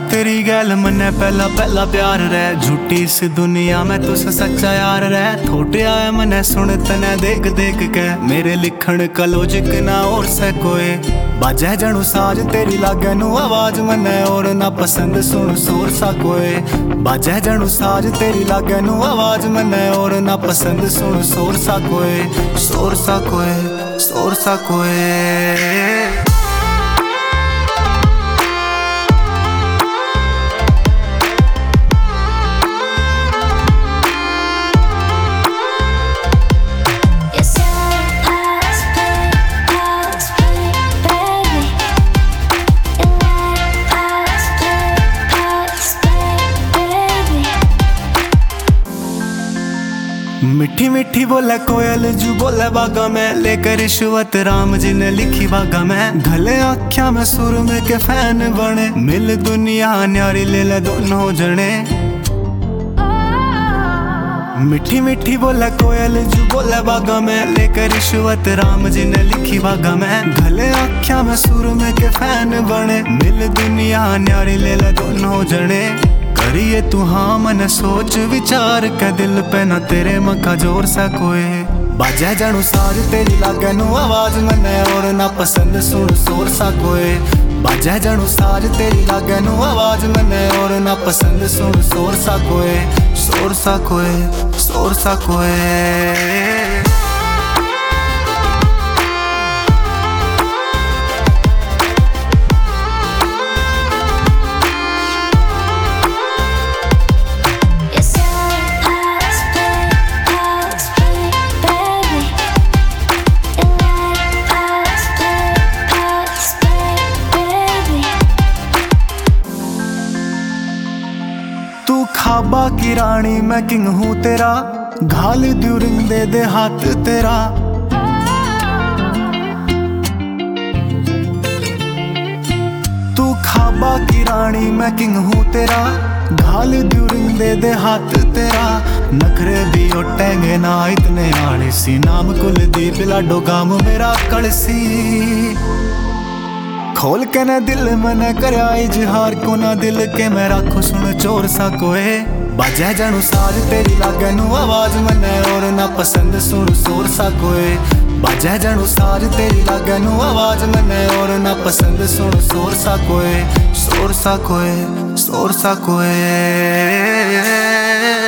तेरी गैल मन्ने पहला पहला प्यार रह, झूठी इस दुनिया में तुस सच्चा यार रह। थोटे आए मन्ने सुन तने देख देख के, मेरे लिखण का लॉजिक ना और से कोई। बाजे जणु साज तेरी लागे नू आवाज मन्ने और ना पसंद सुन शोर सा कोई। बाजे जणु साज तेरी लागे नू आवाज मन्ने और ना पसंद सुन शोर सा कोई। शोर सा कोई, शोर सा कोई। मीठी मीठी बोले कोयल जू बोले बागा में, लेकर रिश्वत राम जी ने लिखी बागा में। गले आख्या में सुर में के फैन बने, मिल दुनिया न्यारी ले ले दोनों जने। मीठी मीठी बोले कोयल जू बोले बागा में, लेकर रिश्वत राम जी ने लिखी बागा में। गले आख्या में सुर में के फैन बने, मिल दुनिया न्यारी ले ले दोनों जने। करिए तू हाँ मन सोच विचार के, दिल पे ना तेरे मका जोर सा कोई। बाजे जणु साज तेरी लागे नू आवाज मन्ने और ना पसंद सुन शोर सा कोई। बाजे जणु साज तेरी लागे नू आवाज मन्ने और ना पसंद सुन शोर सा कोई। शोर सा कोई, शोर सा कोई। तू खाबा की रानी मैं किंग हूँ तेरा, घाल द्यूरिंग दे दे हाथ तेरा। तू खाबा की रानी मैं किंग हूँ तेरा, घाल द्यूरिंग दे दे हाथ तेरा। नखरे भी उठेंगे ना इतने आने सी, नाम कुलदीप लाडो गाम मेरा कलसी। खोल के न दिल मन करया इजहार को ना दिल के, मैं राखो सुन चोर सा कोई। बाजे जणु साज तेरी लागे नू आवाज मन्ने और ना पसंद सुन शोर सा कोई। बाजे जणु साज तेरी लागे नू आवाज मन्ने और ना पसंद सुन शोर सा कोई। शोर सा कोई, शोर सा कोई।